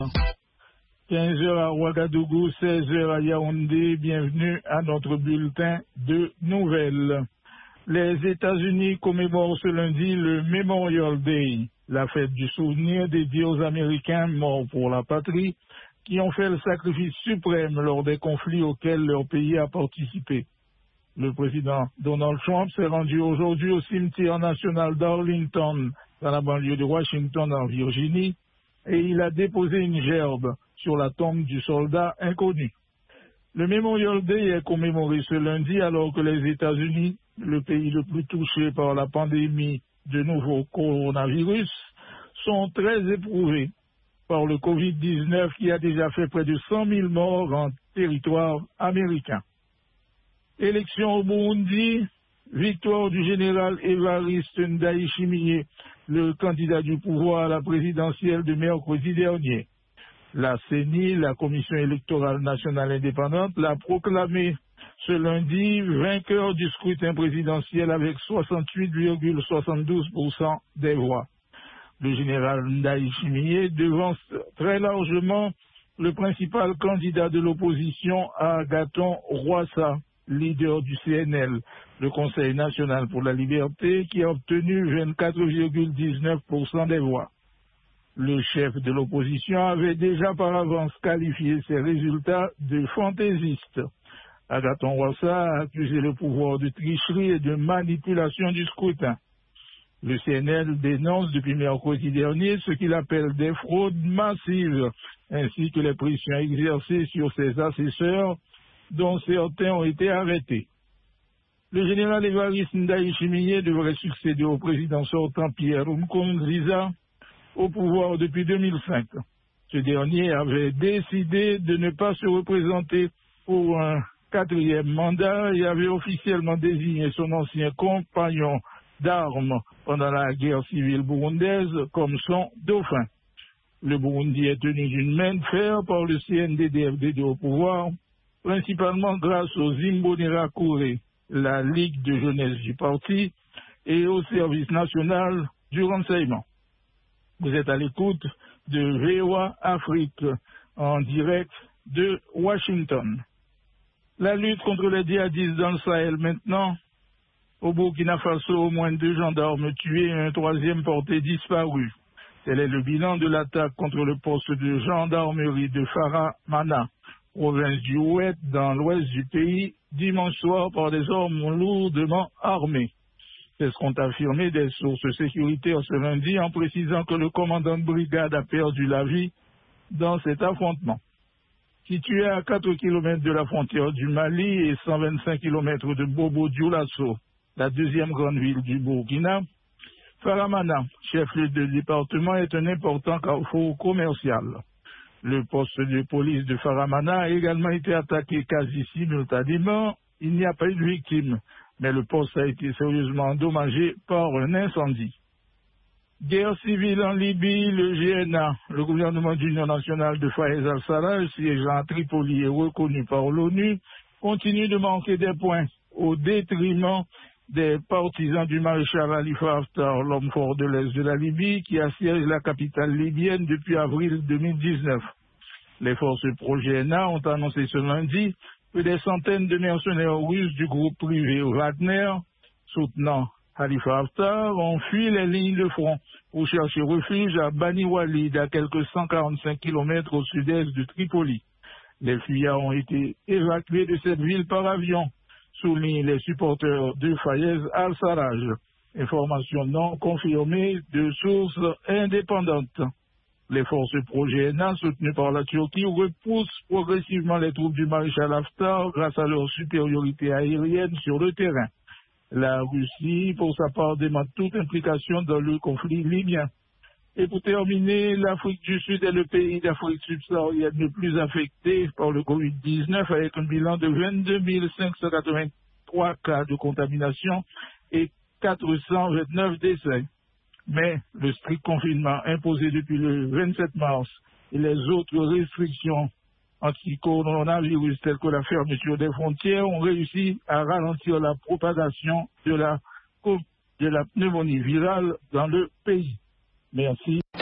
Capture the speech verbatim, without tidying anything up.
quinze heures à Ouagadougou, seize heures à Yaoundé. Bienvenue à notre bulletin de nouvelles. Les États-Unis commémorent ce lundi le Memorial Day, la fête du souvenir dédiée aux Américains morts pour la patrie qui ont fait le sacrifice suprême lors des conflits auxquels leur pays a participé. Le président Donald Trump s'est rendu aujourd'hui au cimetière national d'Arlington, dans la banlieue de Washington, en Virginie, et il a déposé une gerbe sur la tombe du soldat inconnu. Le Memorial Day est commémoré ce lundi alors que les États-Unis, le pays le plus touché par la pandémie de nouveau coronavirus, sont très éprouvés par le covid dix-neuf qui a déjà fait près de cent mille morts en territoire américain. Élection au Burundi, victoire du général Évariste Ndayishimiye, le candidat du pouvoir à la présidentielle de mercredi dernier. La C E N I, la Commission électorale nationale indépendante, l'a proclamé ce lundi vainqueur du scrutin présidentiel avec soixante-huit virgule soixante-douze pour cent des voix. Le général Ndayishimiye devance très largement le principal candidat de l'opposition, Agathon Rwasa, leader du C N L, le Conseil national pour la liberté, qui a obtenu vingt-quatre virgule dix-neuf pour cent des voix. Le chef de l'opposition avait déjà par avance qualifié ces résultats de fantaisistes. Agathon Rwasa a accusé le pouvoir de tricherie et de manipulation du scrutin. Le C N L dénonce depuis mercredi dernier ce qu'il appelle des fraudes massives, ainsi que les pressions exercées sur ses assesseurs, dont certains ont été arrêtés. Le général Évariste Ndayishimiye devrait succéder au président sortant Pierre Nkurunziza au pouvoir depuis deux mille cinq. Ce dernier avait décidé de ne pas se représenter pour un quatrième mandat et avait officiellement désigné son ancien compagnon d'armes pendant la guerre civile burundaise comme son dauphin. Le Burundi est tenu d'une main de fer par le C N D D F D D au pouvoir, principalement grâce aux Imbonerakure, la Ligue de jeunesse du parti, et au service national du renseignement. Vous êtes à l'écoute de V O A Afrique en direct de Washington. La lutte contre les djihadistes dans le Sahel maintenant. Au Burkina Faso, au moins deux gendarmes tués et un troisième porté disparu. Tel est le bilan de l'attaque contre le poste de gendarmerie de Faramana, province du Oued, dans l'ouest du pays, dimanche soir par des hommes lourdement armés. C'est ce qu'ont affirmé des sources sécuritaires ce lundi en précisant que le commandant de brigade a perdu la vie dans cet affrontement. Situé à quatre kilomètres de la frontière du Mali et cent vingt-cinq kilomètres de Bobo-Dioulasso, la deuxième grande ville du Burkina, Faramana, chef-lieu de département, est un important carrefour commercial. Le poste de police de Faramana a également été attaqué quasi simultanément. Il n'y a pas eu de victimes, mais le poste a été sérieusement endommagé par un incendie. Guerre civile en Libye, le G N A, le gouvernement d'union nationale de Fayez al-Sarraj, siégeant à Tripoli et reconnu par l'ONU, continue de manquer des points au détriment des partisans du maréchal Khalifa Haftar, l'homme fort de l'Est de la Libye, qui assiège la capitale libyenne depuis avril deux mille dix-neuf. Les forces pro-G N A ont annoncé ce lundi que des centaines de mercenaires russes du groupe privé Wagner, soutenant Khalifa Haftar, ont fui les lignes de front pour chercher refuge à Bani Walid, à quelques cent quarante-cinq kilomètres au sud-est de Tripoli. Les fuyards ont été évacués de cette ville par avion, soulignent les supporters de Fayez al-Sarraj. Information non confirmée de sources indépendantes. Les forces pro-G N A soutenues par la Turquie repoussent progressivement les troupes du maréchal Haftar grâce à leur supériorité aérienne sur le terrain. La Russie, pour sa part, dément toute implication dans le conflit libyen. Et pour terminer, l'Afrique du Sud est le pays d'Afrique subsaharienne le plus affecté par le covid dix-neuf avec un bilan de vingt-deux mille cinq cent quatre-vingt-trois cas de contamination et quatre cent vingt-neuf décès. Mais le strict confinement imposé depuis le vingt-sept mars et les autres restrictions anti-coronavirus telles que la fermeture des frontières ont réussi à ralentir la propagation de la, de la pneumonie virale dans le pays. Merci.